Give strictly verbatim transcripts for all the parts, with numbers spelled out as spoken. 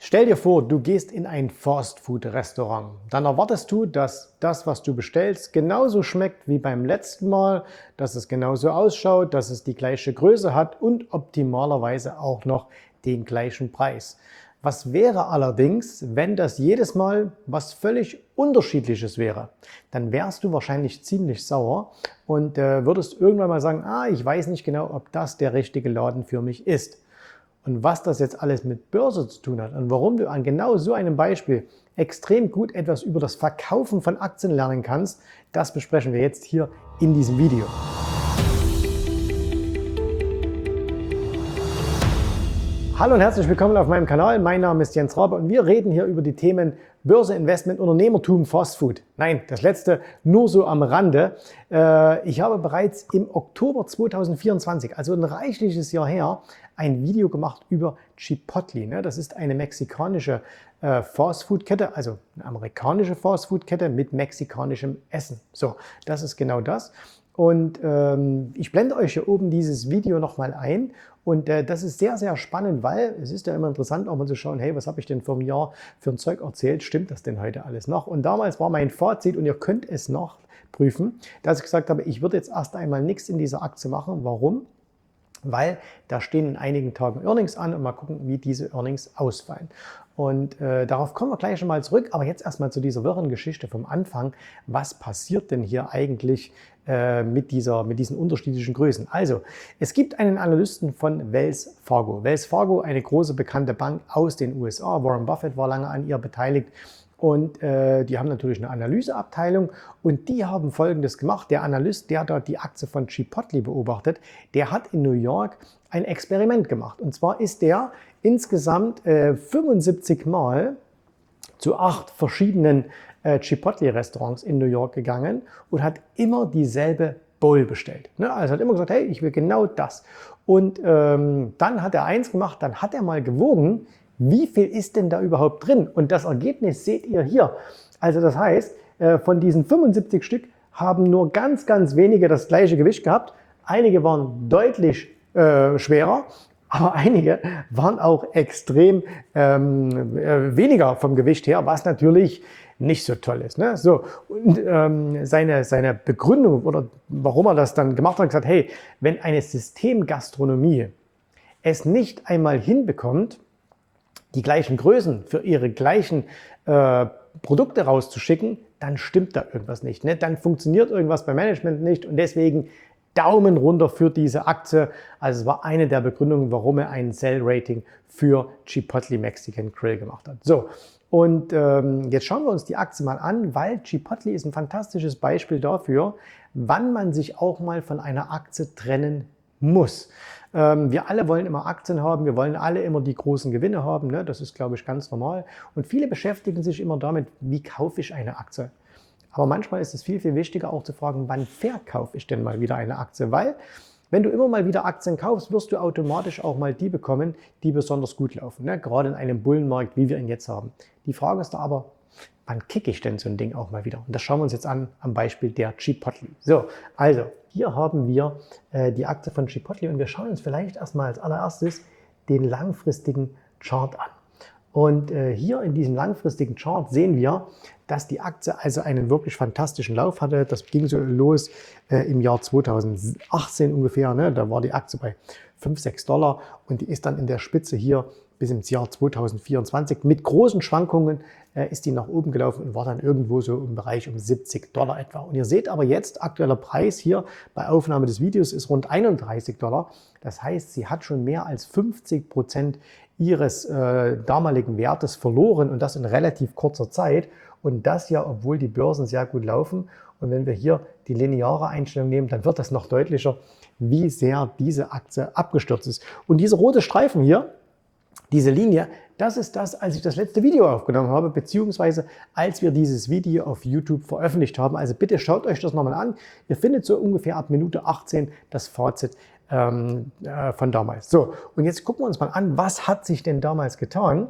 Stell dir vor, du gehst in ein Fast-Food-Restaurant. Dann erwartest du, dass das, was du bestellst, genauso schmeckt wie beim letzten Mal, dass es genauso ausschaut, dass es die gleiche Größe hat und optimalerweise auch noch den gleichen Preis. Was wäre allerdings, wenn das jedes Mal was völlig Unterschiedliches wäre? Dann wärst du wahrscheinlich ziemlich sauer und äh, würdest irgendwann mal sagen, ah, ich weiß nicht genau, ob das der richtige Laden für mich ist. Und was das jetzt alles mit Börse zu tun hat und warum du an genau so einem Beispiel extrem gut etwas über das Verkaufen von Aktien lernen kannst, das besprechen wir jetzt hier in diesem Video. Hallo und herzlich willkommen auf meinem Kanal. Mein Name ist Jens Rabe und wir reden hier über die Themen Börse, Investment, Unternehmertum, Fastfood. Nein, das letzte nur so am Rande. Ich habe bereits im Oktober zweitausendvierundzwanzig, also ein reichliches Jahr her, ein Video gemacht über Chipotle. Das ist eine mexikanische Fastfood-Kette, also eine amerikanische Fastfood-Kette mit mexikanischem Essen. So, das ist genau das. Und ähm, ich blende euch hier oben dieses Video nochmal ein. Und äh, das ist sehr, sehr spannend, weil es ist ja immer interessant, auch mal zu schauen, hey, was habe ich denn vor einem Jahr für ein Zeug erzählt? Stimmt das denn heute alles noch? Und damals war mein Fazit, und ihr könnt es noch prüfen, dass ich gesagt habe, ich würde jetzt erst einmal nichts in dieser Aktie machen. Warum? Weil da stehen in einigen Tagen Earnings an und mal gucken, wie diese Earnings ausfallen. Und äh, darauf kommen wir gleich schon mal zurück, aber jetzt erstmal zu dieser wirren Geschichte vom Anfang. Was passiert denn hier eigentlich äh, mit, dieser, mit diesen unterschiedlichen Größen? Also, es gibt einen Analysten von Wells Fargo. Wells Fargo, eine große bekannte Bank aus den U S A. Warren Buffett war lange an ihr beteiligt. Und äh, die haben natürlich eine Analyseabteilung und die haben Folgendes gemacht. Der Analyst, der dort die Aktie von Chipotle beobachtet, der hat in New York ein Experiment gemacht. Und zwar ist der insgesamt äh, fünfundsiebzig Mal zu acht verschiedenen äh, Chipotle-Restaurants in New York gegangen und hat immer dieselbe Bowl bestellt. Ne? Also hat immer gesagt, hey, ich will genau das. Und ähm, dann hat er eins gemacht, dann hat er mal gewogen, wie viel ist denn da überhaupt drin? Und das Ergebnis seht ihr hier. Also das heißt, von diesen fünfundsiebzig Stück haben nur ganz, ganz wenige das gleiche Gewicht gehabt. Einige waren deutlich äh, schwerer, aber einige waren auch extrem ähm, äh, weniger vom Gewicht her, was natürlich nicht so toll ist. Ne? So, und ähm, seine, seine Begründung oder warum er das dann gemacht hat, gesagt, hey, wenn eine Systemgastronomie es nicht einmal hinbekommt, die gleichen Größen für ihre gleichen äh, Produkte rauszuschicken, dann stimmt da irgendwas nicht. Ne? Dann funktioniert irgendwas beim Management nicht und deswegen Daumen runter für diese Aktie. Also es war eine der Begründungen, warum er ein Sell-Rating für Chipotle Mexican Grill gemacht hat. So, und ähm, jetzt schauen wir uns die Aktie mal an, weil Chipotle ist ein fantastisches Beispiel dafür, wann man sich auch mal von einer Aktie trennen muss. Wir alle wollen immer Aktien haben, wir wollen alle immer die großen Gewinne haben, ne? Das ist, glaube ich, ganz normal. Und viele beschäftigen sich immer damit, wie kaufe ich eine Aktie. Aber manchmal ist es viel, viel wichtiger auch zu fragen, wann verkaufe ich denn mal wieder eine Aktie? Weil, wenn du immer mal wieder Aktien kaufst, wirst du automatisch auch mal die bekommen, die besonders gut laufen. Ne? Gerade in einem Bullenmarkt, wie wir ihn jetzt haben. Die Frage ist da aber, wann kicke ich denn so ein Ding auch mal wieder? Und das schauen wir uns jetzt an am Beispiel der Chipotle. So, also hier haben wir äh, die Aktie von Chipotle und wir schauen uns vielleicht erstmal als allererstes den langfristigen Chart an. Und äh, hier in diesem langfristigen Chart sehen wir, dass die Aktie also einen wirklich fantastischen Lauf hatte. Das ging so los äh, im Jahr zweitausendachtzehn ungefähr. Ne? Da war die Aktie bei fünf, sechs Dollar und die ist dann in der Spitze hier bis ins Jahr zweitausendvierundzwanzig. Mit großen Schwankungen äh, ist die nach oben gelaufen und war dann irgendwo so im Bereich um siebzig Dollar etwa. Und ihr seht aber jetzt, aktueller Preis hier bei Aufnahme des Videos ist rund einunddreißig Dollar. Das heißt, sie hat schon mehr als fünfzig Prozent ihres äh, damaligen Wertes verloren und das in relativ kurzer Zeit. Und das ja, obwohl die Börsen sehr gut laufen. Und wenn wir hier die lineare Einstellung nehmen, dann wird das noch deutlicher, wie sehr diese Aktie abgestürzt ist. Und diese rote Streifen hier, diese Linie, das ist das, als ich das letzte Video aufgenommen habe, beziehungsweise als wir dieses Video auf YouTube veröffentlicht haben. Also bitte schaut euch das nochmal an. Ihr findet so ungefähr ab Minute achtzehn das Fazit ähm, äh, von damals. So, und jetzt gucken wir uns mal an, was hat sich denn damals getan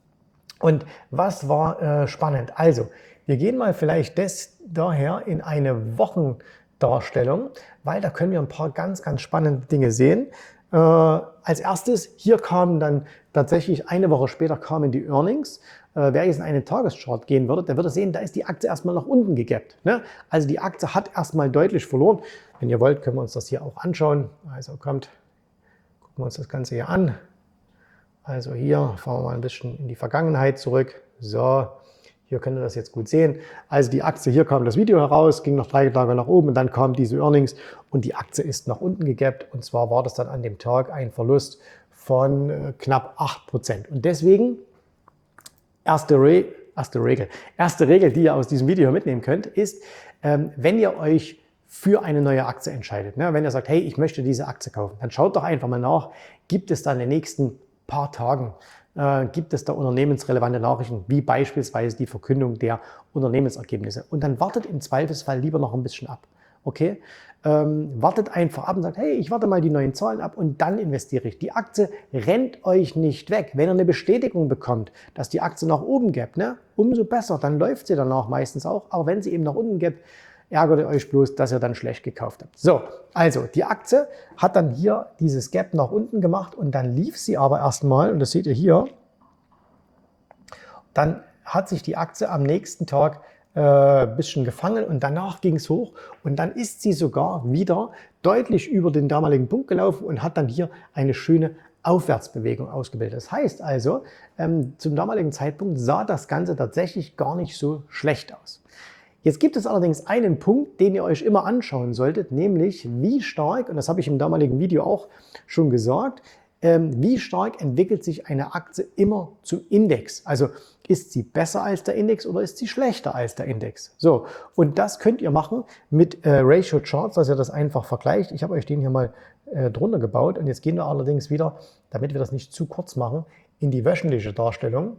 und was war äh, spannend. Also, wir gehen mal vielleicht des, daher in eine Wochendarstellung, weil da können wir ein paar ganz, ganz spannende Dinge sehen. Äh, als erstes, hier kamen dann tatsächlich eine Woche später kamen die Earnings. Äh, wer jetzt in einen Tageschart gehen würde, der würde sehen, da ist die Aktie erstmal nach unten gegappt. Ne? Also die Aktie hat erstmal deutlich verloren. Wenn ihr wollt, können wir uns das hier auch anschauen. Also kommt, gucken wir uns das Ganze hier an. Also hier fahren wir mal ein bisschen in die Vergangenheit zurück. So, hier könnt ihr das jetzt gut sehen. Also die Aktie, hier kam das Video heraus, ging noch drei Tage nach oben und dann kamen diese Earnings und die Aktie ist nach unten gegappt. Und zwar war das dann an dem Tag ein Verlust von äh, knapp acht Prozent. Und deswegen, erste, Re erste Regel, erste Regel, die ihr aus diesem Video mitnehmen könnt, ist, ähm, wenn ihr euch für eine neue Aktie entscheidet, ne, wenn ihr sagt, hey, ich möchte diese Aktie kaufen, dann schaut doch einfach mal nach, gibt es da in den nächsten paar Tagen äh, gibt es da unternehmensrelevante Nachrichten, wie beispielsweise die Verkündung der Unternehmensergebnisse. Und dann wartet im Zweifelsfall lieber noch ein bisschen ab. Okay? Ähm, wartet einfach ab und sagt, hey, ich warte mal die neuen Zahlen ab und dann investiere ich. Die Aktie rennt euch nicht weg. Wenn ihr eine Bestätigung bekommt, dass die Aktie nach oben geht, ne, umso besser, dann läuft sie danach meistens auch. Aber wenn sie eben nach unten geht, ärgert ihr euch bloß, dass ihr dann schlecht gekauft habt. So, also die Aktie hat dann hier dieses Gap nach unten gemacht und dann lief sie aber erstmal, und das seht ihr hier, dann hat sich die Aktie am nächsten Tag ein äh, bisschen gefangen und danach ging es hoch und dann ist sie sogar wieder deutlich über den damaligen Punkt gelaufen und hat dann hier eine schöne Aufwärtsbewegung ausgebildet. Das heißt also, ähm, zum damaligen Zeitpunkt sah das Ganze tatsächlich gar nicht so schlecht aus. Jetzt gibt es allerdings einen Punkt, den ihr euch immer anschauen solltet, nämlich wie stark, und das habe ich im damaligen Video auch schon gesagt, ähm, wie stark entwickelt sich eine Aktie immer zum Index? Also ist sie besser als der Index oder ist sie schlechter als der Index? So, und das könnt ihr machen mit äh, Ratio Charts, dass ihr das einfach vergleicht. Ich habe euch den hier mal äh, drunter gebaut und jetzt gehen wir allerdings wieder, damit wir das nicht zu kurz machen, in die wöchentliche Darstellung.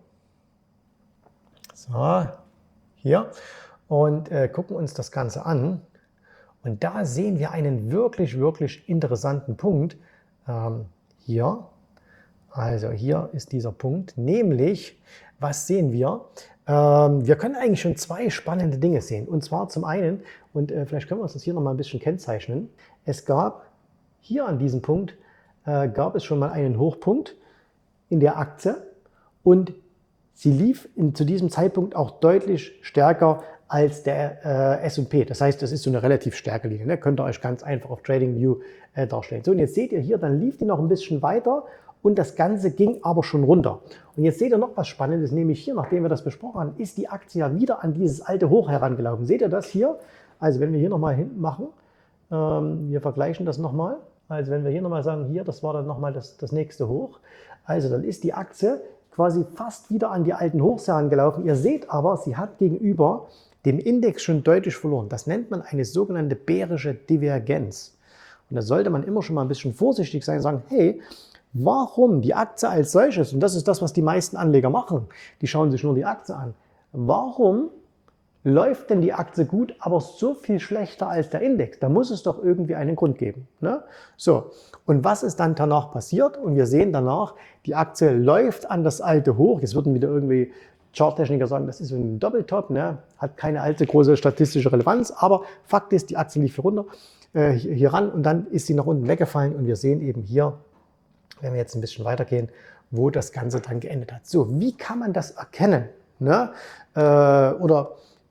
So, hier. Und äh, gucken uns das Ganze an. Und da sehen wir einen wirklich, wirklich interessanten Punkt. Ähm, hier, also hier ist dieser Punkt, nämlich, was sehen wir? Ähm, wir können eigentlich schon zwei spannende Dinge sehen. Und zwar zum einen, und äh, vielleicht können wir uns das hier nochmal ein bisschen kennzeichnen, es gab hier an diesem Punkt, äh, gab es schon mal einen Hochpunkt in der Aktie und sie lief in, zu diesem Zeitpunkt auch deutlich stärker als der äh, S und P. Das heißt, das ist so eine relativ starke Linie. Ne? Könnt ihr euch ganz einfach auf TradingView äh, darstellen. So, und jetzt seht ihr hier, dann lief die noch ein bisschen weiter und das Ganze ging aber schon runter. Und jetzt seht ihr noch was Spannendes, nämlich hier, nachdem wir das besprochen haben, ist die Aktie ja wieder an dieses alte Hoch herangelaufen. Seht ihr das hier? Also wenn wir hier nochmal hinten machen, ähm, wir vergleichen das nochmal. Also wenn wir hier nochmal sagen, hier, das war dann nochmal das, das nächste Hoch. Also dann ist die Aktie quasi fast wieder an die alten Hochs herangelaufen. Ihr seht aber, sie hat gegenüber dem Index schon deutlich verloren. Das nennt man eine sogenannte bärische Divergenz. Und da sollte man immer schon mal ein bisschen vorsichtig sein und sagen, hey, warum die Aktie als solches, und das ist das, was die meisten Anleger machen, die schauen sich nur die Aktie an, warum läuft denn die Aktie gut, aber so viel schlechter als der Index? Da muss es doch irgendwie einen Grund geben. Ne? So, und was ist dann danach passiert? Und wir sehen danach, die Aktie läuft an das alte Hoch. Jetzt würden wieder irgendwie Charttechniker sagen, das ist so ein Doppeltop, ne? Hat keine allzu große statistische Relevanz, aber Fakt ist, die Aktie lief hier runter, äh, hier, hier ran und dann ist sie nach unten weggefallen und wir sehen eben hier, wenn wir jetzt ein bisschen weitergehen, wo das Ganze dann geendet hat. So, wie kann man das erkennen? Ne? Äh, oder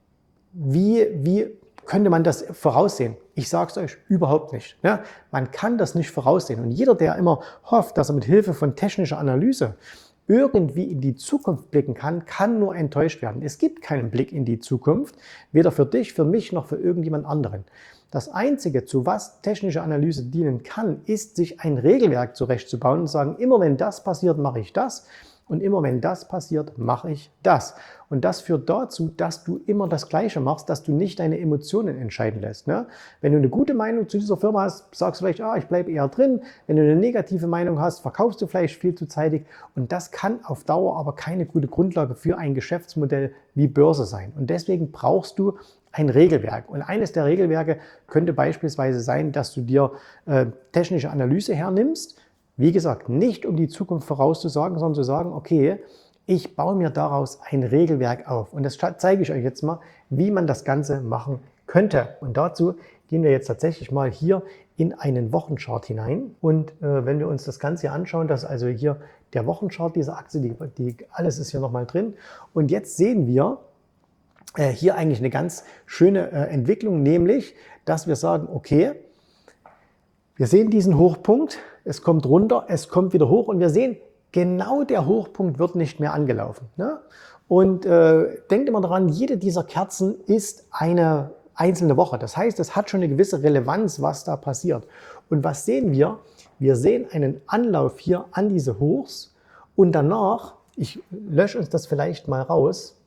wie, wie könnte man das voraussehen? Ich sage es euch, überhaupt nicht. Ne? Man kann das nicht voraussehen. Und jeder, der immer hofft, dass er mit Hilfe von technischer Analyse irgendwie in die Zukunft blicken kann, kann nur enttäuscht werden. Es gibt keinen Blick in die Zukunft, weder für dich, für mich noch für irgendjemand anderen. Das Einzige, zu was technische Analyse dienen kann, ist, sich ein Regelwerk zurechtzubauen und sagen, immer wenn das passiert, mache ich das. Und immer wenn das passiert, mache ich das. Und das führt dazu, dass du immer das Gleiche machst, dass du nicht deine Emotionen entscheiden lässt. Ne? Wenn du eine gute Meinung zu dieser Firma hast, sagst du vielleicht, ah, ich bleibe eher drin. Wenn du eine negative Meinung hast, verkaufst du vielleicht viel zu zeitig. Und das kann auf Dauer aber keine gute Grundlage für ein Geschäftsmodell wie Börse sein. Und deswegen brauchst du ein Regelwerk. Und eines der Regelwerke könnte beispielsweise sein, dass du dir äh, technische Analyse hernimmst. Wie gesagt, nicht um die Zukunft vorauszusagen, sondern zu sagen, okay, ich baue mir daraus ein Regelwerk auf. Und das zeige ich euch jetzt mal, wie man das Ganze machen könnte. Und dazu gehen wir jetzt tatsächlich mal hier in einen Wochenchart hinein. Und äh, wenn wir uns das Ganze hier anschauen, das ist also hier der Wochenchart dieser Aktie, die, die, alles ist hier nochmal drin. Und jetzt sehen wir äh, hier eigentlich eine ganz schöne äh, Entwicklung, nämlich, dass wir sagen, okay, wir sehen diesen Hochpunkt, es kommt runter, es kommt wieder hoch und wir sehen, genau der Hochpunkt wird nicht mehr angelaufen. Ne? Und äh, denkt immer daran, jede dieser Kerzen ist eine einzelne Woche. Das heißt, es hat schon eine gewisse Relevanz, was da passiert. Und was sehen wir? Wir sehen einen Anlauf hier an diese Hochs und danach, ich lösche uns das vielleicht mal raus,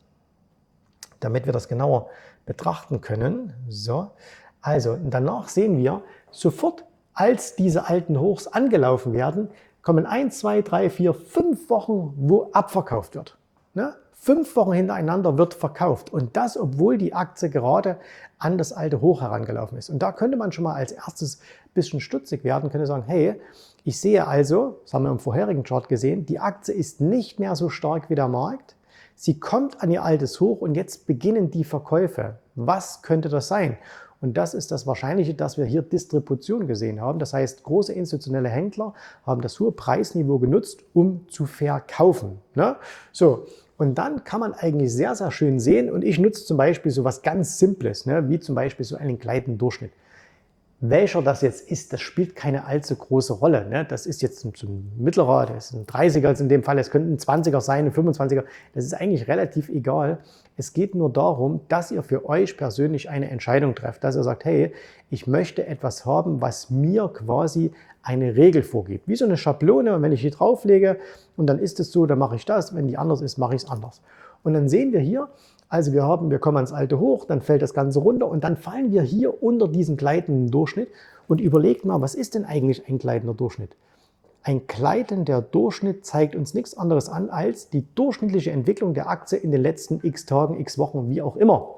damit wir das genauer betrachten können. So, also danach sehen wir, sofort als diese alten Hochs angelaufen werden, kommen eins, zwei, drei, vier, fünf Wochen, wo abverkauft wird. Ne? Fünf Wochen hintereinander wird verkauft und das, obwohl die Aktie gerade an das alte Hoch herangelaufen ist. Und da könnte man schon mal als erstes ein bisschen stutzig werden, könnte sagen, hey, ich sehe also, das haben wir im vorherigen Chart gesehen, die Aktie ist nicht mehr so stark wie der Markt. Sie kommt an ihr altes Hoch und jetzt beginnen die Verkäufe. Was könnte das sein? Und das ist das Wahrscheinliche, dass wir hier Distribution gesehen haben. Das heißt, große institutionelle Händler haben das hohe Preisniveau genutzt, um zu verkaufen. Ne? So, und dann kann man eigentlich sehr, sehr schön sehen, und ich nutze zum Beispiel so was ganz Simples, ne? Wie zum Beispiel so einen gleitenden Durchschnitt. Welcher das jetzt ist, das spielt keine allzu große Rolle. Ne? Das ist jetzt ein, ein mittlerer, das ist ein dreißiger in dem Fall, es könnte ein zwanziger sein, ein fünfundzwanziger. Das ist eigentlich relativ egal. Es geht nur darum, dass ihr für euch persönlich eine Entscheidung trefft, dass ihr sagt, hey, ich möchte etwas haben, was mir quasi eine Regel vorgibt. Wie so eine Schablone, und wenn ich die drauflege und dann ist es so, dann mache ich das, wenn die anders ist, mache ich es anders. Und dann sehen wir hier, also wir haben, wir kommen ans alte Hoch, dann fällt das Ganze runter und dann fallen wir hier unter diesen gleitenden Durchschnitt und überlegt mal, was ist denn eigentlich ein gleitender Durchschnitt? Ein gleitender Durchschnitt zeigt uns nichts anderes an als die durchschnittliche Entwicklung der Aktie in den letzten x Tagen, x Wochen, wie auch immer.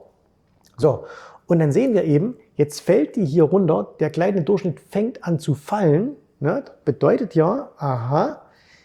So, und dann sehen wir eben, jetzt fällt die hier runter, der gleitende Durchschnitt fängt an zu fallen. Ne? Das bedeutet ja, aha,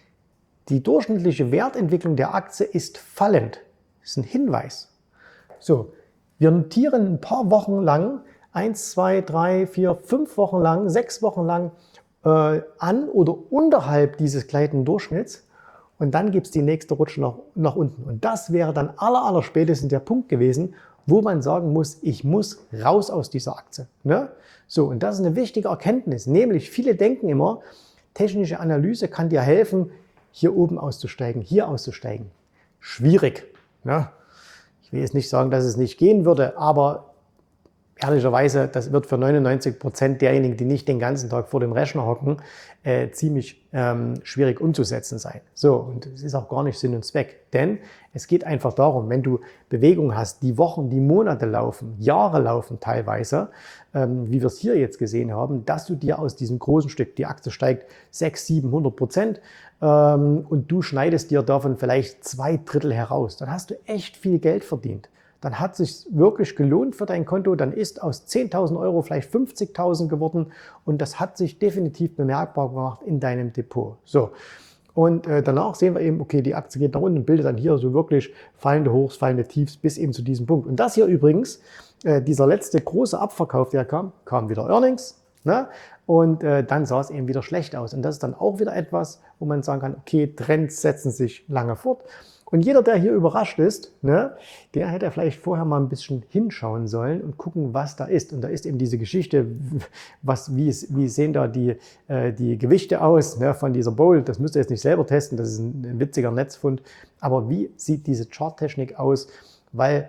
die durchschnittliche Wertentwicklung der Aktie ist fallend. Das ist ein Hinweis. So, wir notieren ein paar Wochen lang, eins, zwei, drei, vier, fünf Wochen lang, sechs Wochen lang äh, an oder unterhalb dieses gleitenden Durchschnitts und dann gibt es die nächste Rutsche nach, nach unten. Und das wäre dann aller, aller spätestens der Punkt gewesen, wo man sagen muss, ich muss raus aus dieser Aktie. Ne? So, und das ist eine wichtige Erkenntnis, nämlich viele denken immer, technische Analyse kann dir helfen, hier oben auszusteigen, hier auszusteigen. Schwierig. Ne? Ich will jetzt nicht sagen, dass es nicht gehen würde, aber ehrlicherweise, das wird für neunundneunzig Prozent derjenigen, die nicht den ganzen Tag vor dem Rechner hocken, äh, ziemlich ähm, schwierig umzusetzen sein. So, und es ist auch gar nicht Sinn und Zweck. Denn es geht einfach darum, wenn du Bewegung hast, die Wochen, die Monate laufen, Jahre laufen teilweise, ähm, wie wir es hier jetzt gesehen haben, dass du dir aus diesem großen Stück, die Aktie steigt sechshundert, siebenhundert Prozent ähm, und du schneidest dir davon vielleicht zwei Drittel heraus, dann hast du echt viel Geld verdient. Dann hat es sich wirklich gelohnt für dein Konto, dann ist aus zehntausend Euro vielleicht fünfzigtausend geworden und das hat sich definitiv bemerkbar gemacht in deinem Depot. So, und äh, danach sehen wir eben, okay, die Aktie geht nach unten und bildet dann hier so wirklich fallende Hochs, fallende Tiefs bis eben zu diesem Punkt. Und das hier übrigens, äh, dieser letzte große Abverkauf, der kam, kam wieder Earnings, ne? Und äh, dann sah es eben wieder schlecht aus. Und das ist dann auch wieder etwas, wo man sagen kann, okay, Trends setzen sich lange fort. Und jeder, der hier überrascht ist, ne, der hätte vielleicht vorher mal ein bisschen hinschauen sollen und gucken, was da ist. Und da ist eben diese Geschichte, was, wie, ist, wie sehen da die, äh, die Gewichte aus, ne, von dieser Bowl. Das müsst ihr jetzt nicht selber testen, das ist ein, ein witziger Netzfund. Aber wie sieht diese Charttechnik aus? Weil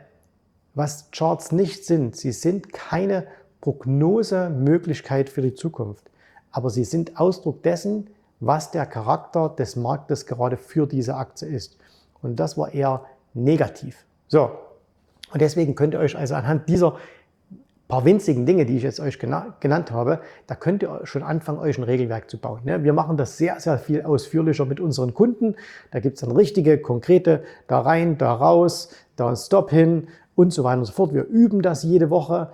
was Charts nicht sind, sie sind keine Prognosemöglichkeit für die Zukunft. Aber sie sind Ausdruck dessen, was der Charakter des Marktes gerade für diese Aktie ist. Und das war eher negativ. So, und deswegen könnt ihr euch also anhand dieser paar winzigen Dinge, die ich jetzt euch genannt habe, da könnt ihr schon anfangen, euch ein Regelwerk zu bauen. Wir machen das sehr, sehr viel ausführlicher mit unseren Kunden. Da gibt es dann richtige, konkrete, da rein, da raus, da ein Stop hin und so weiter und so fort. Wir üben das jede Woche.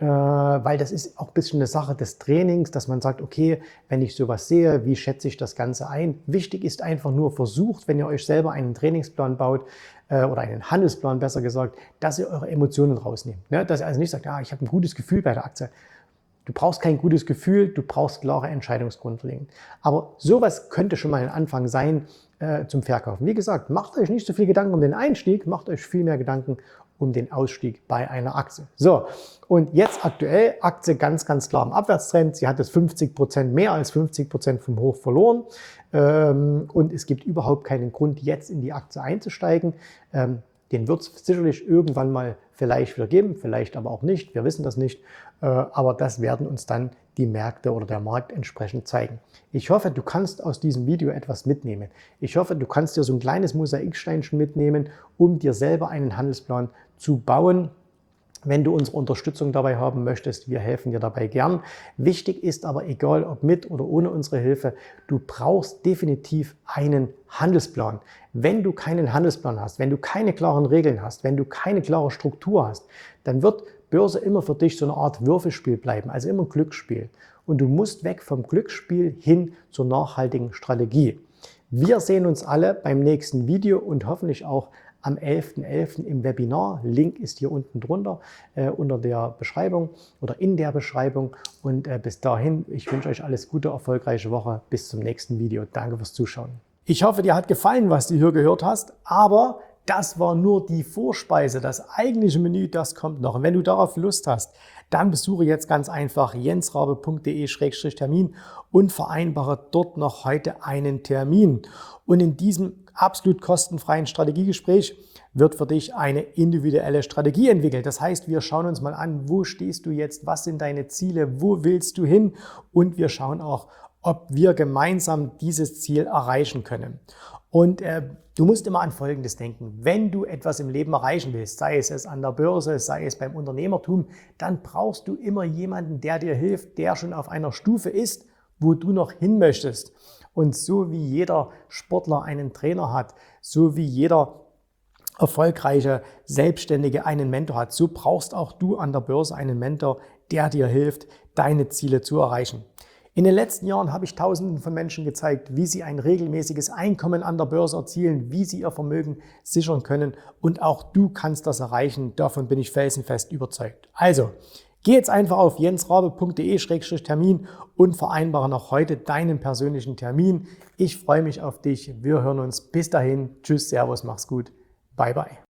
Weil das ist auch ein bisschen eine Sache des Trainings, dass man sagt, okay, wenn ich sowas sehe, wie schätze ich das Ganze ein? Wichtig ist einfach nur, versucht, wenn ihr euch selber einen Trainingsplan baut äh, oder einen Handelsplan besser gesagt, dass ihr eure Emotionen rausnehmt. Ne? Dass ihr also nicht sagt, ah, ich habe ein gutes Gefühl bei der Aktie. Du brauchst kein gutes Gefühl, du brauchst klare Entscheidungsgrundlagen. Aber sowas könnte schon mal ein Anfang sein äh, zum Verkaufen. Wie gesagt, macht euch nicht so viel Gedanken um den Einstieg, macht euch viel mehr Gedanken um den Ausstieg bei einer Aktie. So, und jetzt aktuell Aktie ganz, ganz klar im Abwärtstrend. Sie hat es fünfzig Prozent, mehr als fünfzig Prozent vom Hoch verloren. Ähm, und es gibt überhaupt keinen Grund, jetzt in die Aktie einzusteigen. Ähm, Den wird es sicherlich irgendwann mal vielleicht wieder geben, vielleicht aber auch nicht. Wir wissen das nicht. Aber das werden uns dann die Märkte oder der Markt entsprechend zeigen. Ich hoffe, du kannst aus diesem Video etwas mitnehmen. Ich hoffe, du kannst dir so ein kleines Mosaiksteinchen mitnehmen, um dir selber einen Handelsplan zu bauen. Wenn du unsere Unterstützung dabei haben möchtest, wir helfen dir dabei gern. Wichtig ist aber, egal ob mit oder ohne unsere Hilfe, du brauchst definitiv einen Handelsplan. Wenn du keinen Handelsplan hast, wenn du keine klaren Regeln hast, wenn du keine klare Struktur hast, dann wird Börse immer für dich so eine Art Würfelspiel bleiben, also immer ein Glücksspiel. Und du musst weg vom Glücksspiel hin zur nachhaltigen Strategie. Wir sehen uns alle beim nächsten Video und hoffentlich auch am elften elften im Webinar. Link ist hier unten drunter äh, unter der Beschreibung oder in der Beschreibung. Und äh, bis dahin, ich wünsche euch alles Gute, erfolgreiche Woche. Bis zum nächsten Video. Danke fürs Zuschauen. Ich hoffe, dir hat gefallen, was du hier gehört hast, aber das war nur die Vorspeise. Das eigentliche Menü, das kommt noch. Und wenn du darauf Lust hast, dann besuche jetzt ganz einfach jensrabe punkt de Schrägstrich Termin und vereinbare dort noch heute einen Termin. Und in diesem absolut kostenfreien Strategiegespräch wird für dich eine individuelle Strategie entwickelt. Das heißt, wir schauen uns mal an, wo stehst du jetzt, was sind deine Ziele, wo willst du hin, und wir schauen auch, ob wir gemeinsam dieses Ziel erreichen können. Und äh, du musst immer an Folgendes denken: Wenn du etwas im Leben erreichen willst, sei es es an der Börse, sei es beim Unternehmertum, dann brauchst du immer jemanden, der dir hilft, der schon auf einer Stufe ist, wo du noch hin möchtest. Und so wie jeder Sportler einen Trainer hat, so wie jeder erfolgreiche Selbstständige einen Mentor hat, so brauchst auch du an der Börse einen Mentor, der dir hilft, deine Ziele zu erreichen. In den letzten Jahren habe ich Tausenden von Menschen gezeigt, wie sie ein regelmäßiges Einkommen an der Börse erzielen, wie sie ihr Vermögen sichern können, und auch du kannst das erreichen. Davon bin ich felsenfest überzeugt. Also, geh jetzt einfach auf jensrabe punkt de Schrägstrich Termin und vereinbare noch heute deinen persönlichen Termin. Ich freue mich auf dich. Wir hören uns. Bis dahin. Tschüss, Servus, mach's gut. Bye, bye.